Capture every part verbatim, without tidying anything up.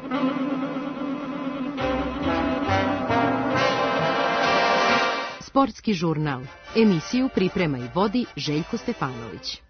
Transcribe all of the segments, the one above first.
Sportski žurnal. Emisiju priprema i vodi Željko Stefanović.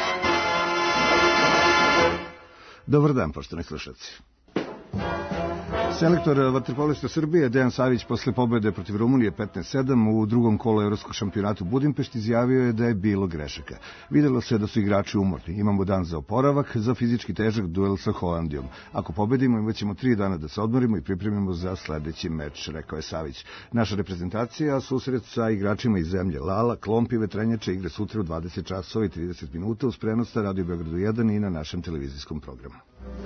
Dobar dan, poštovani slušalci. Selektor vaterpolista Srbije Dejan Savić posle pobede protiv Rumunije petnaest sedam u drugom kolu Evropskog šampionata u Budimpešti izjavio je da je bilo grešaka. Videlo se da su igrači umorni. Imamo dan za oporavak, za fizički težak duel sa Holandijom. Ako pobedimo, imat ćemo tri dana da se odmorimo i pripremimo za sledeći meč, rekao je Savić. Naša reprezentacija susret sa igračima iz zemlje Lala, Klompi, Vetrenjača igre sutra u dvadeset časova i trideset minuta uz prenos na Radio Beogradu jedan i na našem televizijskom programu.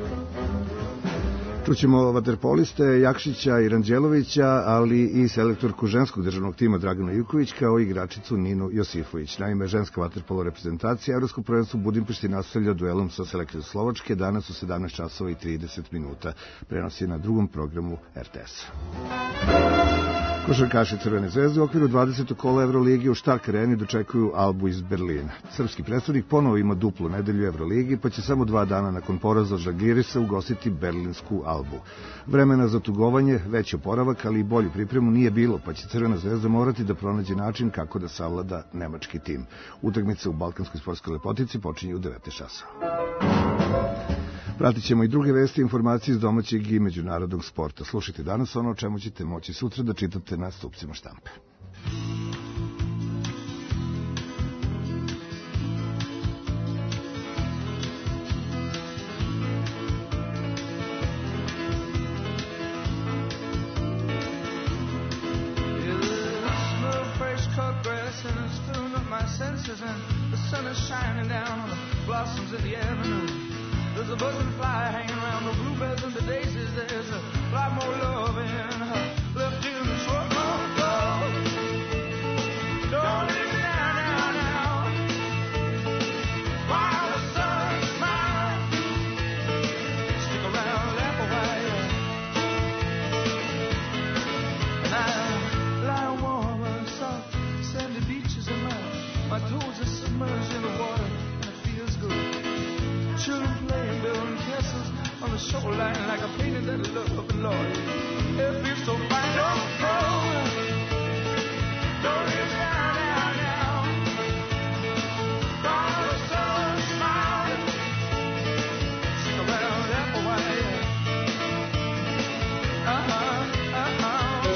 Čućemo vaterpoliste Jakšića i Ranđelovića, ali i selektorku ženskog državnog tima Draganu Ivković, kao i igračicu Ninu Josifović. Naime, ženska vaterpolo reprezentacija Evropskog prvenstva u Budimpešti nastavlja duelom sa selekcijom Slovačke danas u sedamnaest časova i trideset minuta. Prenosi na drugom programu R T S. Košarkaši Crvene zvezde u okviru dvadesetog kola Evroligi u Stark Areni dočekuju Albu iz Berlina. Srpski predstavnik ponovo ima duplu nedelju Evroligi, pa će samo dva dana nakon poraza od Žalgirisa ugostiti berlinsku Albu. Vremena za tugovanje, veći oporavak, ali i bolju pripremu nije bilo, pa će Crvena zvezda morati da pronađe način kako da savlada nemački tim. Utakmica u Balkanskoj sportskoj lepotici počinje u devetnaest časova. Pratit ćemo i druge vesti i informacije iz domaćeg i međunarodnog sporta. Slušajte danas ono o čemu ćete moći sutra da čitate na stupcima štampe. There's a butterfly hanging around the bluebells and the daisies. There's a lot more love in her left in the short long ago. Don't leave me now, now, now. While the sun smiles, stick around, laugh a while. And I lie warm on soft sandy beaches and my, my toes are submerged in the water and it feels good. Children playing, building castles on the shoreline like I painted that love, Lord. It feels so fine. Don't go, don't leave me now, now, now. While the sun smiles, stick around, laugh a while. Uh-huh, uh-huh.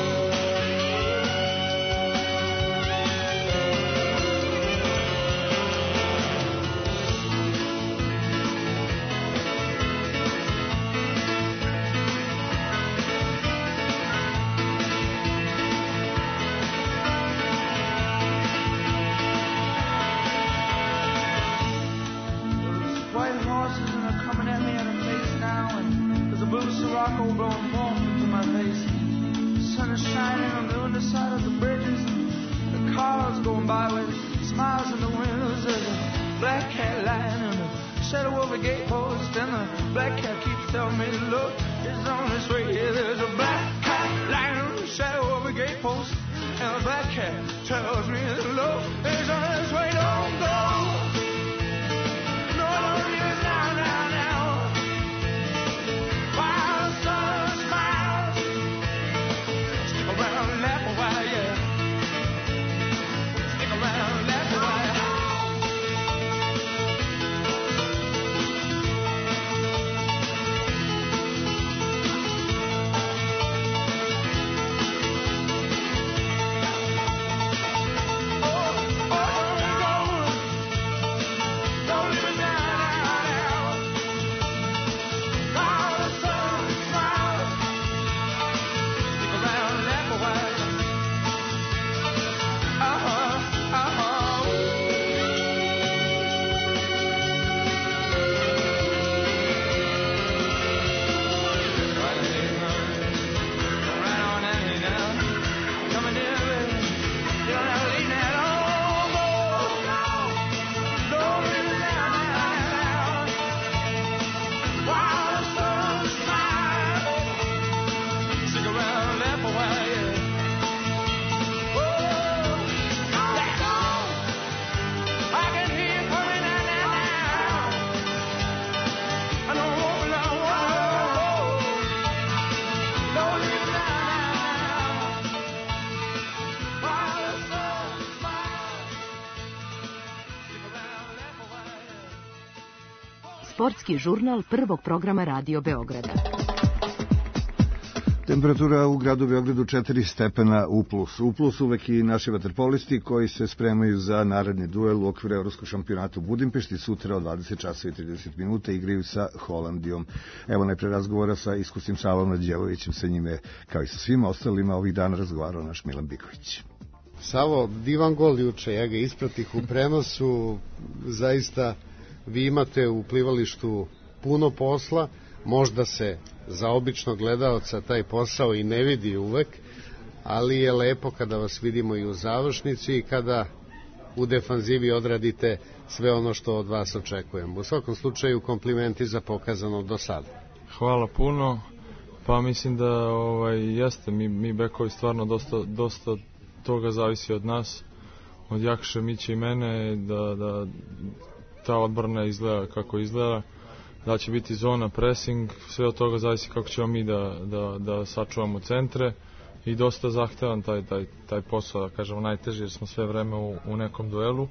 Sirocco blowing warm into my face. The sun is shining on the underside of the bridges, and the cars going by with smiles in the windows. There's a black cat lying in the shadow of a gatepost, and the black cat keeps telling me to look, it's on its way. Yeah, there's a black cat lying in the shadow of a gatepost, and the black cat tells me to look, it's on its way. Don't go. No, don't leave now, now, now. Oh, sportski žurnal prvog programa Radio Beograda. Temperatura u gradu Beogradu četiri stepena U plus. U plus uvek i naši vaterpolisti koji se spremaju za naredni duel u okviru Evropskog šampionata u Budimpešti. Sutra od dvadeset časova i trideset minuta igraju sa Holandijom. Evo najpre razgovora sa iskusnim Savom Nađelovićem, sa njime kao i sa svima ostalima ovih dana razgovarao naš Milan Biković. Savo, divan gol juče, ja ga ispratih u prenosu, zaista vi imate u plivalištu puno posla, možda se za običnog gledaoca taj posao i ne vidi uvek, ali je lepo kada vas vidimo i u završnici i kada u defanzivi odradite sve ono što od vas očekujemo. U svakom slučaju komplimenti za pokazano do sada. Hvala puno, pa mislim da ovaj, jeste, mi, mi bekovi stvarno dosta, dosta toga zavisi od nas, od Jakše, Miće i mene, da, da ta odbrana izgleda kako izgleda, da će biti zona, pressing, sve od toga zavisi kako ćemo mi da, da, da sačuvamo centre i dosta zahtevan taj, taj, taj posao, da kažemo najteži jer smo sve vreme u, u nekom duelu.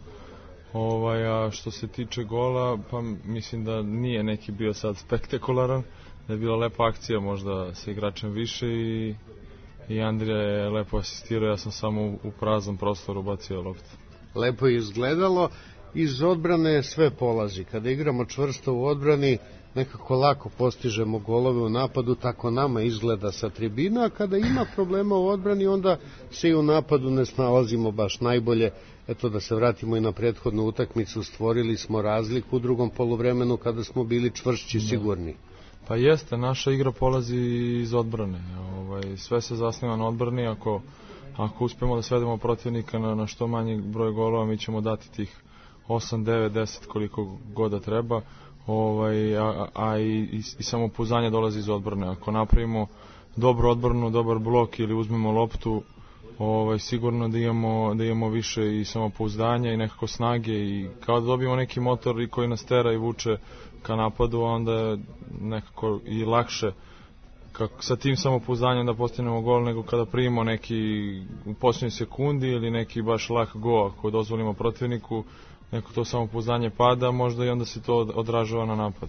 Ovaj, a što se tiče gola, pa mislim da nije neki bio sad spektakularan, da je bila lepa akcija možda sa igračem više i, i Andrija je lepo asistirao, ja sam samo u, u praznom prostoru bacio loptu. Lepo je izgledalo. Iz odbrane sve polazi. Kada igramo čvrsto u odbrani, nekako lako postižemo golove u napadu, tako nama izgleda sa tribina, a kada ima problema u odbrani, onda se i u napadu ne snalazimo baš najbolje. Eto, da se vratimo i na prethodnu utakmicu, stvorili smo razliku u drugom poluvremenu kada smo bili čvršći, sigurni. Pa jeste, naša igra polazi iz odbrane. Ovaj, sve se zasniva na odbrani, ako, ako uspemo da svedemo protivnika na, na što manji broj golova, mi ćemo dati tih osam, devet, deset koliko god da treba, ovaj, a, a i, i, i samopouzdanje dolazi iz odbrane. Ako napravimo dobru odbranu, dobar blok ili uzmemo loptu, ovaj, sigurno da imamo, da imamo više i samopouzdanja i nekako snage i kao da dobijemo neki motor i koji nas tera i vuče ka napadu, onda je nekako i lakše kako, sa tim samopouzdanjem da postignemo gol nego kada primimo neki u posljednjoj sekundi ili neki baš lak go ako dozvolimo protivniku, neko to samopouzdanje pada, možda i onda se to odražava na napad.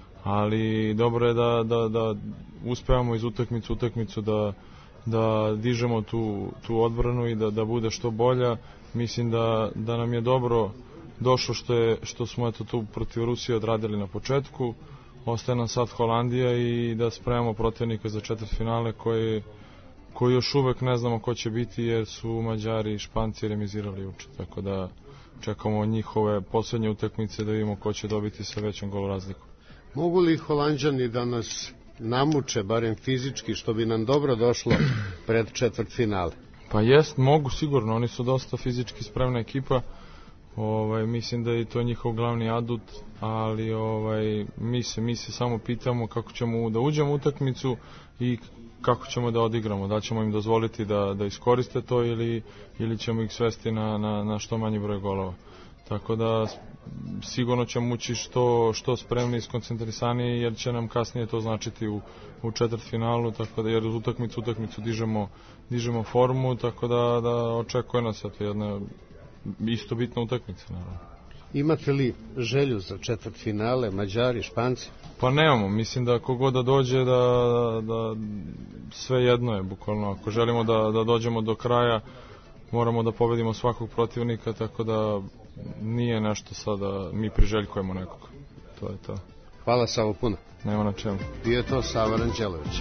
Ali dobro je da, da, da uspevamo iz utakmicu utakmicu da, da dižemo tu, tu odbranu i da, da bude što bolja. Mislim da, da nam je dobro došlo što, je, što smo eto tu protiv Rusije odradili na početku. Ostaje nam sad Holandija i da spremamo protivnika za četvrtfinale koji, koji još uvek ne znamo ko će biti jer su Mađari i Španci remizirali juče. Tako da čekamo njihove poslednje utakmice da vidimo ko će dobiti sa većom golorazlikom. Mogu li Holanđani da nas namuče, barem fizički, što bi nam dobro došlo pred četvrtfinale? Pa jest, mogu sigurno, oni su dosta fizički spremna ekipa. Ovaj, mislim da je to njihov glavni adut, ali ovaj, mi, se, mi se samo pitamo kako ćemo da uđemo u utakmicu i kako ćemo da odigramo, da ćemo im dozvoliti da, da iskoriste to ili, ili ćemo ih svesti na, na, na što manji broj golova. Tako da sigurno ćemo ući što, što spremni i skoncentrisani jer će nam kasnije to značiti u, u četvrtfinalu, tako da jer uz utakmicu utakmicu dižemo, dižemo formu, tako da, da očekuje nas eto jedna isto bitna utakmica, naravno. Imate li želju za četvrtfinale, Mađari, Španci? Pa nemamo, mislim da kogod da dođe da, da sve jedno je, bukvalno. Ako želimo da, da dođemo do kraja, moramo da pobedimo svakog protivnika, tako da nije nešto sada mi priželjkujemo nekog. To je to. Hvala Savo puno. Nema na čemu. Bio je to Sava Ranđelović.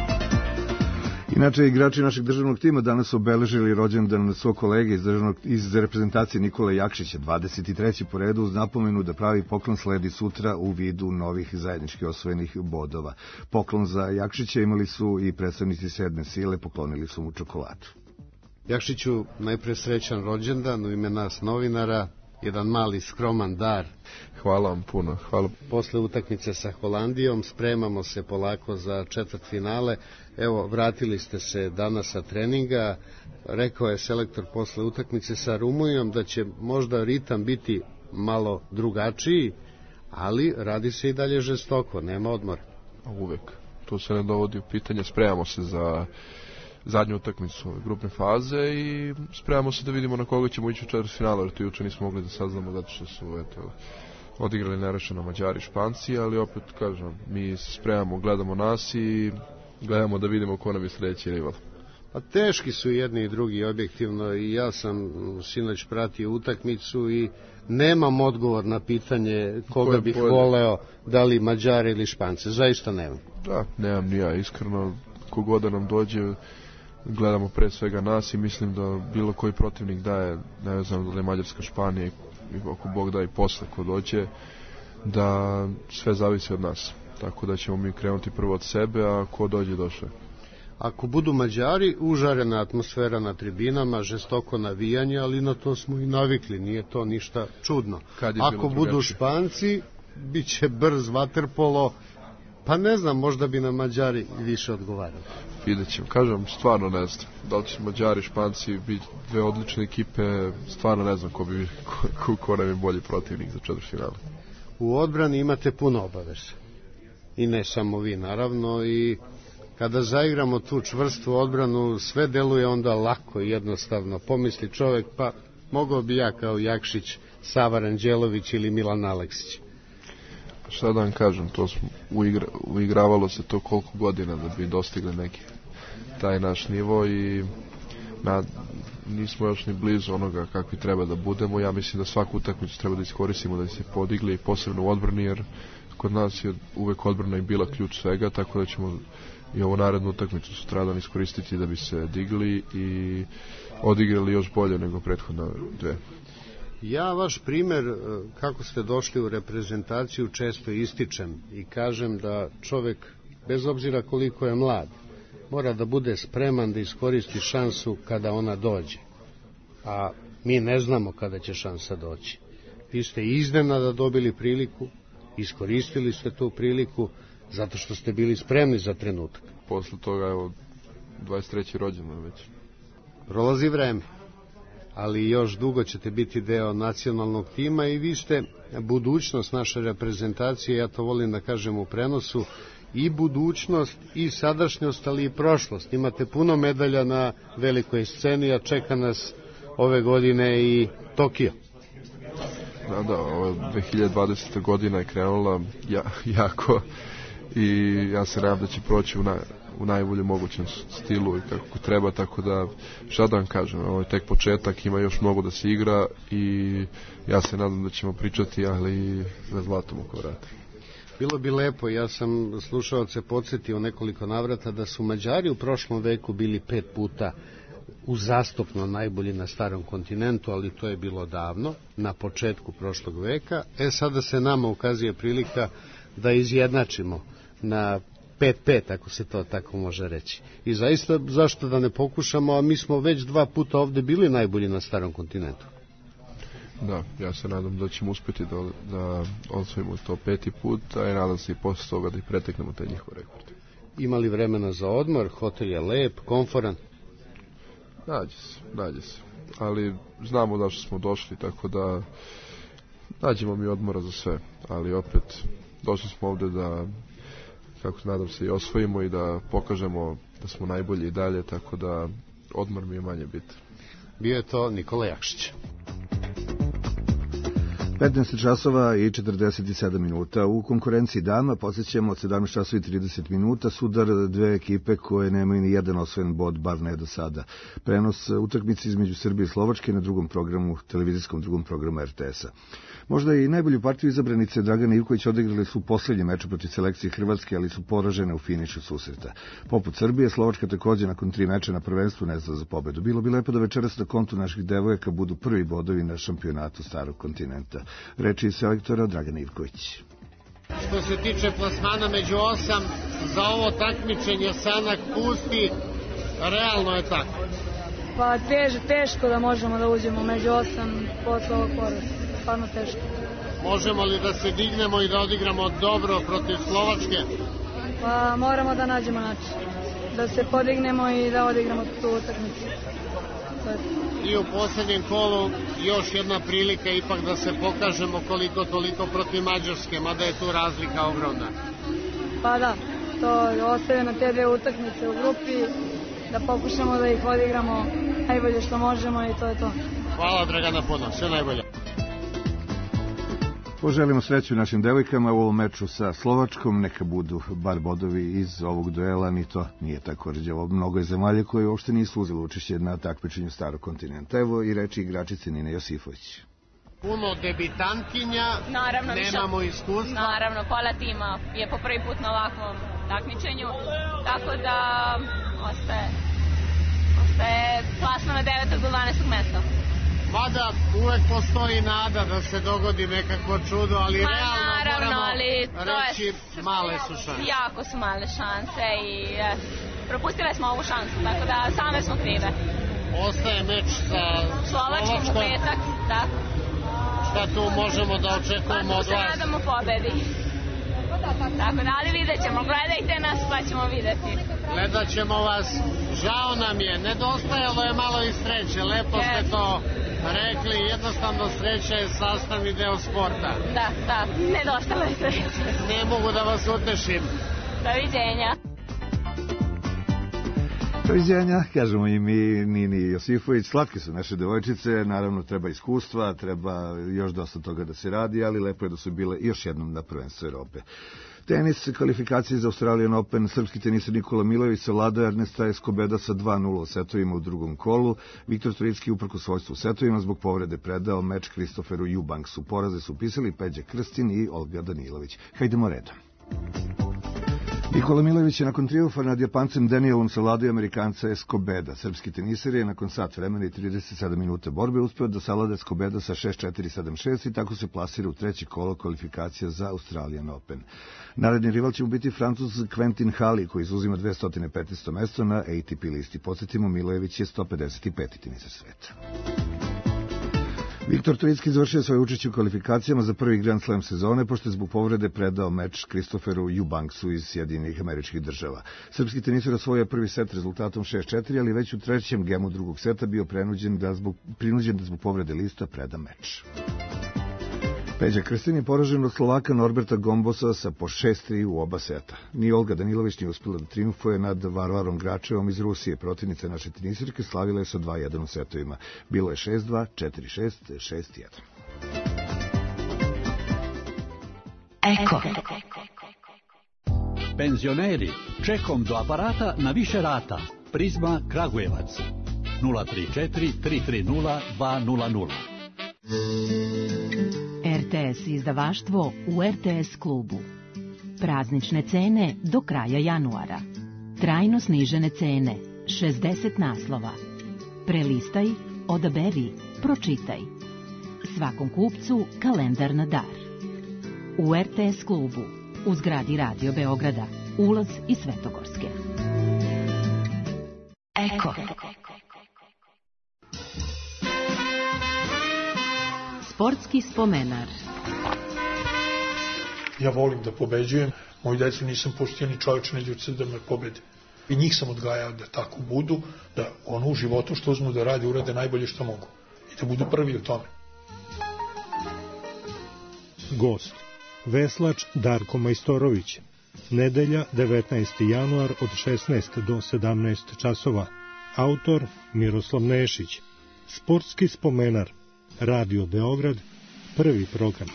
Inače, igrači našeg državnog tima danas su obeležili rođendan svog kolege iz, državnog, iz reprezentacije Nikole Jakšića, dvadeset treći po redu, uz napomenu da pravi poklon sledi sutra u vidu novih zajednički osvojenih bodova. Poklon za Jakšića imali su i predstavnici sedme sile, poklonili su mu čokoladu. Jakšiću, najpre srećan rođendan u ime nas novinara, jedan mali skroman dar. Hvala vam puno. Hvala. Posle utakmice sa Holandijom spremamo se polako za četvrtfinale. Evo, vratili ste se danas sa treninga. Rekao je selektor posle utakmice sa Rumunijom da će možda ritam biti malo drugačiji, ali radi se i dalje žestoko, nema odmora. Uvek. To se ne dovodi u pitanje. Spremamo se za zadnju utakmicu grupne faze i spremamo se da vidimo na koga ćemo ići u četvrtfinalu, jer to juče nismo mogli da saznamo zato što su eto, odigrali nerešeno Mađari, Španci, ali opet kažem, mi se spremamo, gledamo nas i gledamo da vidimo ko nam je sljedeći rival. A teški su jedni i drugi objektivno i ja sam sinoć pratio utakmicu i nemam odgovor na pitanje koga bih bolje voleo, da li Mađari ili Špance, zaista nemam. Da, nemam ni ja, iskreno, kogoda nam dođe, gledamo pre svega nas i mislim da bilo koji protivnik daje, ne znam da li je Mađarska, Španija i ako Bog da i posle ko dođe, da sve zavisi od nas. Tako da ćemo mi krenuti prvo od sebe, a ko dođe došao. Ako budu Mađari, užarena atmosfera na tribinama, žestoko navijanje, ali na to smo i navikli, nije to ništa čudno. Ako budu Španci, bit će brz vaterpolo, pa ne znam, možda bi na Mađari više odgovarali. Vidjet ćemo, kažem, stvarno ne znam. Da li će Mađari, Španci biti dve odlične ekipe, stvarno ne znam ko, bi, ko, ko nam je bolji protivnik za četvrtfinale. U odbrani imate puno obaveza. I ne samo vi, naravno, i kada zaigramo tu čvrstu odbranu, sve deluje onda lako i jednostavno. Pomisli čovek, pa mogao bi ja kao Jakšić, Sava Ranđelović ili Milan Aleksić. Šta da vam kažem, to smo uigra, uigravalo se to koliko godina da bi dostigli neki taj naš nivo i na, nismo još ni blizu onoga kakvi treba da budemo. Ja mislim da svaku utakmicu treba da iskoristimo da se podigli, posebno u odbrani, jer kod nas je uvek odbrana i bila ključ svega, tako da ćemo i ovu narednu utakmicu sutradan iskoristiti da bi se digli i odigrali još bolje nego prethodna dve. Ja vaš primer kako ste došli u reprezentaciju često ističem i kažem da čovek, bez obzira koliko je mlad, mora da bude spreman da iskoristi šansu kada ona dođe. A mi ne znamo kada će šansa doći. Vi ste iznenada dobili priliku, iskoristili ste tu priliku zato što ste bili spremni za trenutak. Posle toga, evo, dvadeset treći rođendan već. Prolazi vreme, ali još dugo ćete biti deo nacionalnog tima i vi ste budućnost naše reprezentacije, ja to volim da kažem u prenosu, i budućnost i sadašnjost, ali i prošlost. Imate puno medalja na velikoj sceni, a čeka nas ove godine i Tokio. Da, da, ova dve hiljade dvadeseta godina je krenula ja, jako i ja se nadam da će proći u, na, u najboljem mogućem stilu i kako treba, tako da šta da vam kažem, ovo je tek početak, ima još mnogo da se igra i ja se nadam da ćemo pričati, ali za zlatom oko vrata. Bilo bi lepo, ja sam slušaoce podsjetio nekoliko navrata da su Mađari u prošlom veku bili pet puta uzastopno najbolji na starom kontinentu, ali to je bilo davno, na početku prošlog veka. E sada se nama ukazuje prilika da izjednačimo na pet pet, ako se to tako može reći. I zaista, zašto da ne pokušamo, a mi smo već dva puta ovde bili najbolji na starom kontinentu. Da, ja se nadam da ćemo uspjeti da, da osvojimo to peti put, a i nadam se i posle toga da i preteknemo taj njihov rekord. Imali vremena za odmor, hotel je lep, komforan? Nađe se, nađe se. Ali znamo da što smo došli, tako da nađemo mi odmora za sve. Ali opet, došli smo ovde da, kako nadam se, i osvojimo i da pokažemo da smo najbolji i dalje, tako da odmor mi je manje bitan. Bio je to Nikola Jakšić. petnaest časova i četrdeset sedam minuta. U konkurenciji dama podsjećamo od sedamnaest časova i trideset minuta sudar dve ekipe koje nemaju ni jedan osvojen bod, bar ne do sada. Prenos utakmice između Srbije i Slovačke na drugom programu, televizijskom drugom programu er te esa. Možda i najbolju partiju izabranice Dragana Ivković odigrali su u poslednjem meču protiv selekcije Hrvatske, ali su poražene u finišu susreta. Poput Srbije, Slovačka takođe nakon tri meča na prvenstvu ne zna za pobedu. Bilo bi lepo da večeras na kontu naših devojaka budu prvi bodovi na šampionatu starog kontinenta. Reči selektora Dragana Ivković. Što se tiče plasmana među osam, za ovo takmičenje Sanak pusti, realno je tako. Pa teže, teško da možemo da uđemo među osam posle ovog poraza. Stvarno teško. Možemo li da se dignemo i da odigramo dobro protiv Slovačke? Pa moramo da nađemo način. Da se podignemo i da odigramo tu utakmicu. I u posljednjem kolu još jedna prilika ipak da se pokažemo koliko toliko protiv Mađarske, mada je tu razlika ogromna. Pa da, to ostaje na te dve utakmice u grupi, da pokušamo da ih odigramo najbolje što možemo i to je to. Hvala Dragana puno, sve najbolje. Poželimo sreću našim devojkama u ovom meču sa Slovačkom, neka budu bar bodovi iz ovog duela, ni to nije tako rđavo. Mnogo je zemalja koje uopšte nisu uzeli učešće na takmičenju starog kontinenta. Evo i reči igračice Nine Josifović. Puno debitantkinja, naravno, nemamo više, iskustva. Naravno, pola tima je po prvi put na ovakvom takmičenju, tako da ostaje, ostaje plasmano devetog do dvanaestog mesta. Mada uvek postoji nada da se dogodi nekakvo čudo, ali Ma, realno naravno, moramo ali reći je, male su šanse. Jako su male šanse i e, propustile smo ovu šansu, tako da same smo krive. Ostaje meč sa Slovačkom u petak, da. Šta tu možemo da očekujemo od vas? Pa tu se nadamo pobedi. Tako da, ali vidjet ćemo. Gledajte nas pa ćemo videti. Gledat ćemo vas. Žao nam je. Nedostajalo je malo i sreće. Lepo yes. ste to rekli. Jednostavno sreća je sastavni deo sporta. Da, da. Nedostalo je sreće. Ne mogu da vas utešim. Doviđenja. Doviđenja, kažemo i mi, Nini Josifović. Slatke su naše devojčice, naravno treba iskustva, treba još dosta toga da se radi, ali lepo je da su bile još jednom na prvenstvu Evrope. Tenis, kvalifikacije za Australian Open, srpski tenisar Nikola Milojević savladao Ernesta Escobeda sa dva nula u setovima u drugom kolu. Viktor Trojicki uprkos svojstvu u setovima zbog povrede predao meč Kristoferu Eubanksu. Poraze su upisali Peđa Krstin i Olga Danilović. Hajdemo redom. Nikola Milojević je nakon triumfa nad Japancem Danielom savladao Amerikanca Escobeda. Srpski tenisar je nakon sat vremena i trideset sedam minuta borbe uspeo da savlada Escobeda sa šest četiri sedam šest i tako se plasira u treći kolo kvalifikacija za Australian Open. Naredni rival će mu biti Francuz Quentin Haley, koji izuzima dvesta petnaesto mesto na A T P listi. Podsjetimo, Milojević je sto pedeset peti tenisar sveta. Viktor Trojicki završio svoje učešće u kvalifikacijama za prvi Grand Slam sezone, pošto je zbog povrede predao meč Kristoferu Eubanksu iz Sjedinjenih Američkih Država. Srpski tenisar osvojio prvi set rezultatom šest četiri, ali već u trećem gemu drugog seta bio prinuđen da zbog, prinuđen da zbog povrede lista preda meč. Peđa Krstin je poražen od Slovaka Norberta Gombosa sa po šest tri u oba seta. Ni Olga Danilović nije uspela da triumfuje nad Varvarom Gračevom iz Rusije. Protivnice naše tenisirke slavile je sa dva jedan u setovima. Bilo je šest dva, četiri šest, šest jedan. Eko. Penzioneri, čekom do aparata na više rata. Prizma Kragujevac. nula tri četiri, tri tri nula, dva nula nula. R T S izdavaštvo u R T S klubu. Praznične cene do kraja januara. Trajno snižene cene, šezdeset naslova. Prelistaj, odaberi, pročitaj. Svakom kupcu kalendar na dar. U R T S klubu, u zgradi Radio Beograda, ulaz iz Svetogorske. Eko. Sportski spomenar. Ja volim da pobeđujem. Moju decu nisam pustio ni čovječe ni ljudce da me pobede. I njih sam odgajao da tako budu, da ono u životu što uzmu da rade, urade najbolje što mogu. I da budu prvi u tome. Gost. Veslač Darko Majstorović. Nedelja, devetnaesti januar od šesnaest do sedamnaest časova. Autor Miroslav Nešić. Sportski spomenar. Radio Beograd, prvi program.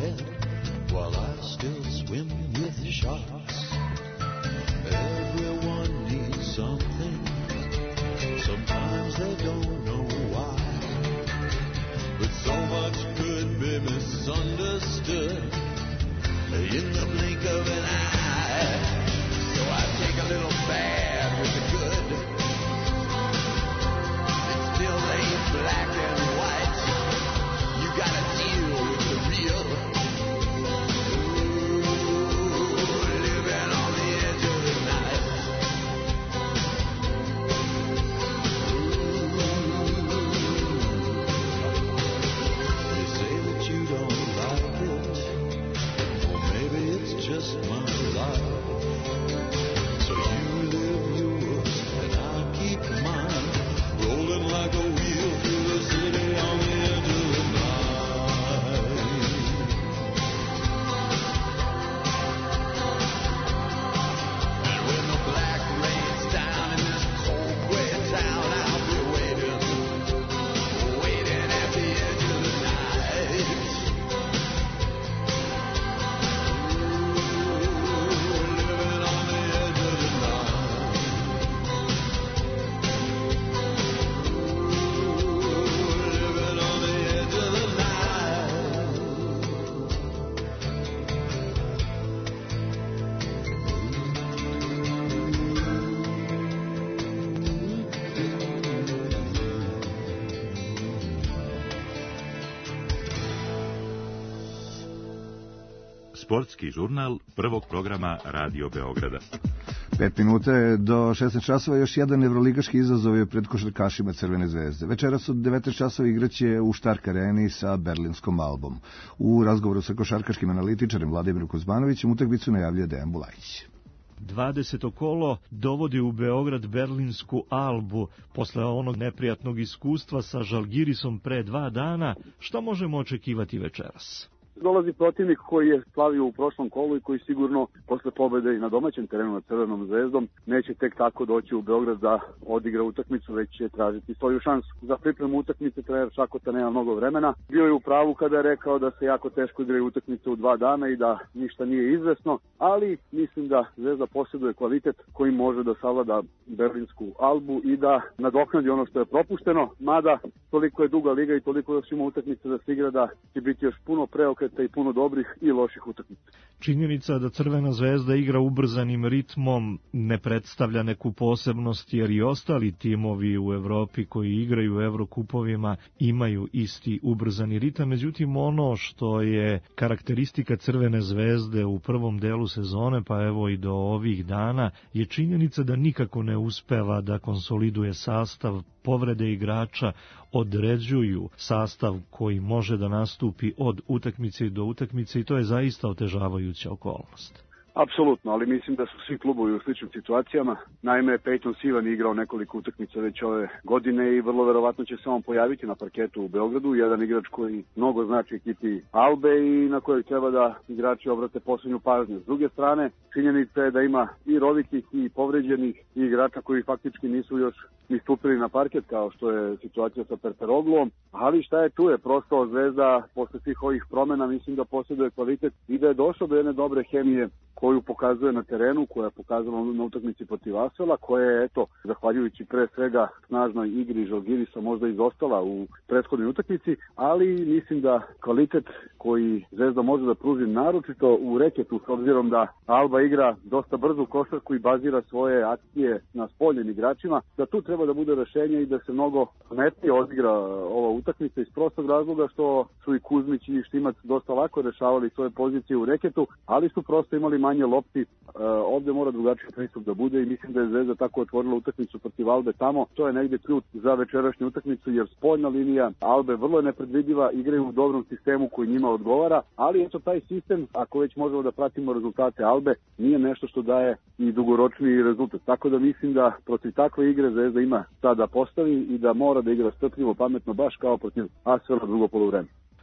head while I still swim with sharks. Everyone needs something. Sometimes they don't know why. But so much could be misunderstood in the blink of an eye. So I take a little bad with the good. It still ain't black and white. You gotta deal with the real. Ooh, living on the edge of the night. Ooh. You say that you don't like it. Or maybe it's just my life. So you live yours and I'll keep mine. Rolling like a wheel through the city on the edge of the night. And when the black rains down in this cold gray town, I'll be waiting, waiting at the edge of the night. Ooh, living on the edge of the night. Living on the edge of the night. Sportski žurnal prvog programa Radio Beograda. Pet minuta je do šesnaest časova, još jedan evroligaški izazov je pred košarkašima Crvene zvezde. Večeras od devetnaest časova igraće u Stark areni sa berlinskom Albom. U razgovoru sa košarkaškim analitičarem Vladimirom Kuzmanovićem utakmicu najavljuje Dejan Bulajić. dvadeseto kolo dovodi u Beograd berlinsku Albu. Posle onog neprijatnog iskustva sa Žalgirisom pre dva dana, šta možemo očekivati večeras? Dolazi protivnik koji je slavio u prošlom kolu i koji sigurno posle pobede i na domaćem terenu nad Crvenom zvezdom neće tek tako doći u Beograd da odigra utakmicu, već će tražiti svoju šansu. Za pripremu utakmice trener Čakota nema mnogo vremena. Bio je u pravu kada je rekao da se jako teško igraju utakmice u dva dana i da ništa nije izvesno, ali mislim da Zvezda posjeduje kvalitet koji može da savlada berlinsku Albu i da nadoknadi ono što je propušteno, mada toliko je duga liga i toliko još ima utakmice da se igra da će biti još puno preokreta i puno dobrih i loših utakmica. Činjenica da Crvena zvezda igra ubrzanim ritmom ne predstavlja neku posebnost, jer i ostali timovi u Evropi koji igraju u Evrokupovima imaju isti ubrzani ritam. Međutim, ono što je karakteristika Crvene zvezde u prvom delu sezone, pa evo i do ovih dana, je činjenica da nikako ne uspeva da konsoliduje sastav. Povrede igrača određuju sastav koji može da nastupi od utakmice do utakmice i to je zaista otežavajuća okolnost. Apsolutno, ali mislim da su svi klubovi u sličnim situacijama. Naime, Peyton Sivan igrao nekoliko utakmica već ove godine i vrlo verovatno će se on pojaviti na parketu u Beogradu. Jedan igrač koji mnogo znači ekipi Albe i na kojeg treba da igrači obrate posebnu pažnju. S druge strane, činjenica je da ima i rovitih i povređenih i igrača koji faktički nisu još ni stupili na parket, kao što je situacija sa Perperoglom. Ali šta je tu je, prosto Zvezda posle svih ovih promena mislim da posjeduje kvalitet i da je došao do jedne dobre hemije koju pokazuje na terenu, koja je pokazala na utakmici protiv Asvela, koja je, eto, zahvaljujući pre svega snažnoj igri Žalgirisa možda izostala u prethodnoj utakmici, ali mislim da kvalitet koji Zvezda može da pruži naročito u reketu, s obzirom da Alba igra dosta brzu košarku i bazira svoje akcije na spoljnim igračima, da tu treba da bude rešenje i da se mnogo pametnije odigra ova utakmica iz prostog razloga što su i Kuzmić i Štimac dosta lako rešavali svoje pozicije u reketu, ali su prosto imali manje lopti. E, ovde mora drugačiji pristup da bude i mislim da je Zvezda tako otvorila utakmicu protiv Albe tamo. To je negde ključ za večerašnju utakmicu, jer spoljna linija Albe vrlo je nepredvidiva, igraju u dobrom sistemu koji njima odgovara, ali eto taj sistem, ako već možemo da pratimo rezultate Albe, nije nešto što daje i dugoročni rezultat. Tako da mislim da protiv takve igre Zvezda ima šta da postavi i da mora da igra strpljivo, pametno, baš kao protiv Asvela drugo poluvreme.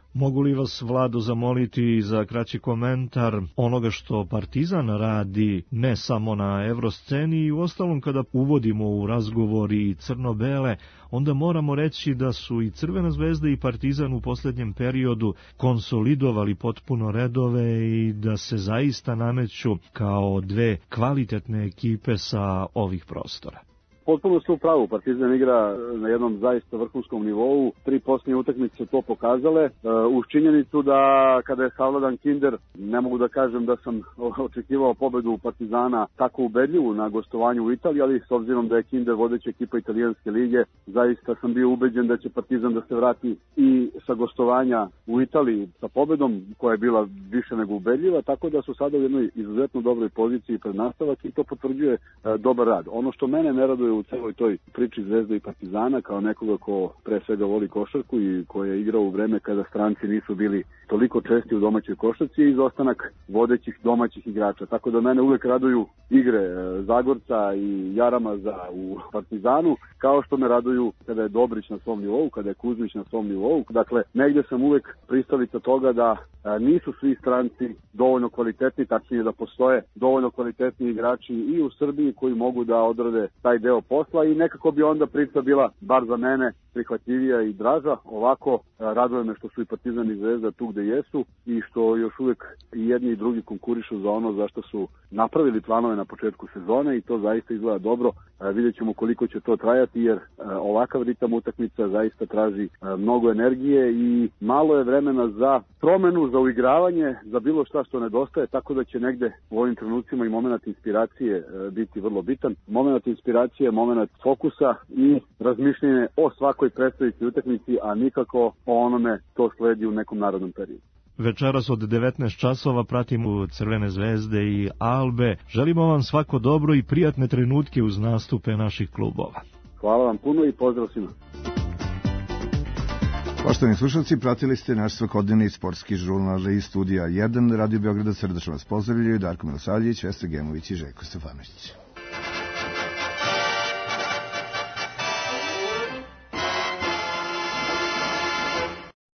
Mogu li vas, Vlado, zamoliti za kraći komentar onoga što Partizan radi ne samo na evrosceni i uostalom kada uvodimo u razgovori crno-bele, onda moramo reći da su i Crvena zvezda i Partizan u posljednjem periodu konsolidovali potpuno redove i da se zaista nameću kao dve kvalitetne ekipe sa ovih prostora. Potpuno su u pravu, Partizan igra na jednom zaista vrhunskom nivou, tri posljednje utakmice su to pokazale, uz činjenicu da kada je savladan Kinder, ne mogu da kažem da sam očekivao pobedu Partizana tako ubedljivu na gostovanju u Italiji, ali s obzirom da je Kinder vodeća ekipa italijanske lige, zaista sam bio ubeđen da će Partizan da se vrati i sa gostovanja u Italiji sa pobedom, koja je bila više nego ubedljiva, tako da su sada u jednoj izuzetno dobroj poziciji pred nastavak i to potvrđuje dobar rad. Ono što mene ne raduje u celoj toj priči Zvezde i Partizana, kao nekoga ko pre svega voli košarku i ko je igrao u vreme kada stranci nisu bili toliko česti u domaćoj košarci, je izostanak vodećih domaćih igrača. Tako da mene uvek raduju igre Zagorca i Jaramaza u Partizanu, kao što me raduju kada je Dobrić na svom nivou, kada je Kuzmić na svom nivou. Dakle, negde sam uvek pristalica toga da nisu svi stranci dovoljno kvalitetni, tačnije da postoje dovoljno kvalitetni igrači i u Srbiji koji mogu da odrade taj deo posla i nekako bi onda priča bila, bar za mene, prihvatljivija i draža. Ovako, raduje me što su i Partizan i Zvezda tu gde jesu i što još uvek i jedni i drugi konkurišu za ono zašto su napravili planove na početku sezone i to zaista izgleda dobro. Vidjet ćemo koliko će to trajati jer ovakav ritam utakmica zaista traži mnogo energije i malo je vremena za promenu, za uigravanje, za bilo šta što nedostaje, tako da će negde u ovim trenucima i moment inspiracije biti vrlo bitan. Moment inspiracije, moment fokusa i razmišljanje o svakoj predstojećoj utakmici, a nikako o onome to sledi u nekom narodnom periodu. Večeras od devetnaest časova pratimo Crvene zvezde i Albe. Želimo vam svako dobro i prijatne trenutke uz nastupe naših klubova. Hvala vam puno i pozdrav svima. Poštovani slušalci, pratili ste naš svakodnevni sportski žurnal iz studija jedan Radio Beograda. Srdačno vas pozdravljaju Darko Milosavljević, Vesna Gemović i Željko Stefanović.